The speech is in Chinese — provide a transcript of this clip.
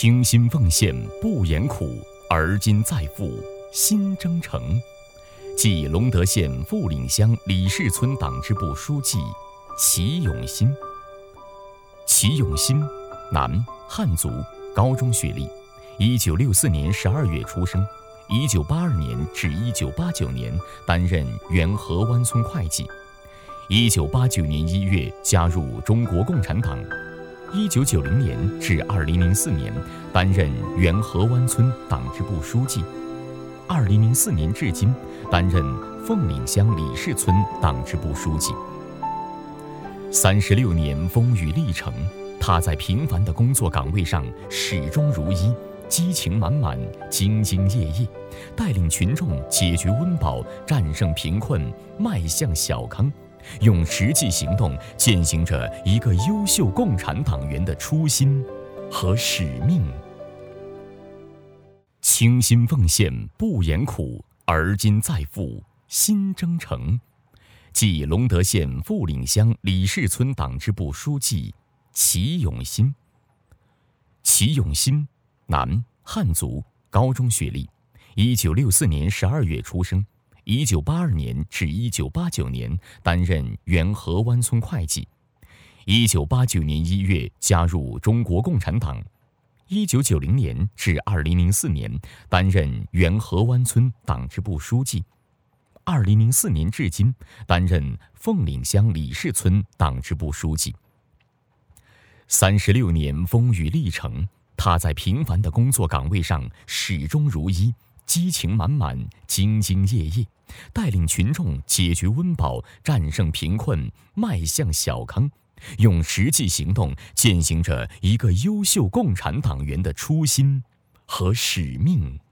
倾心奉献不言苦，而今再赴新征程。即隆德县富岭乡李氏村党支部书记齐永新。齐永新，男，汉族，高中学历，1964年12月出生，1982年至1989年担任原河湾村会计，1989年1月加入中国共产党，1990年至2004年担任原河湾村党支部书记，2004年至今担任凤岭乡李氏村党支部书记。36年风雨历程，他在平凡的工作岗位上始终如一，激情满满，兢兢业业，带领群众解决温饱，战胜贫困，迈向小康，用实际行动践行着一个优秀共产党员的初心和使命。倾心奉献不言苦，而今再赴新征程。即隆德县富岭乡李氏村党支部书记齐永新。齐永新，男，汉族，高中学历，1964年12月出生，1982年至1989年担任原河湾村会计，1989年1月加入中国共产党，1990年至2004年担任原河湾村党支部书记，2004年至今担任凤岭乡李氏村党支部书记。36年风雨历程，他在平凡的工作岗位上始终如一，激情满满，兢兢业业，带领群众解决温饱，战胜贫困，迈向小康，用实际行动践行着一个优秀共产党员的初心和使命。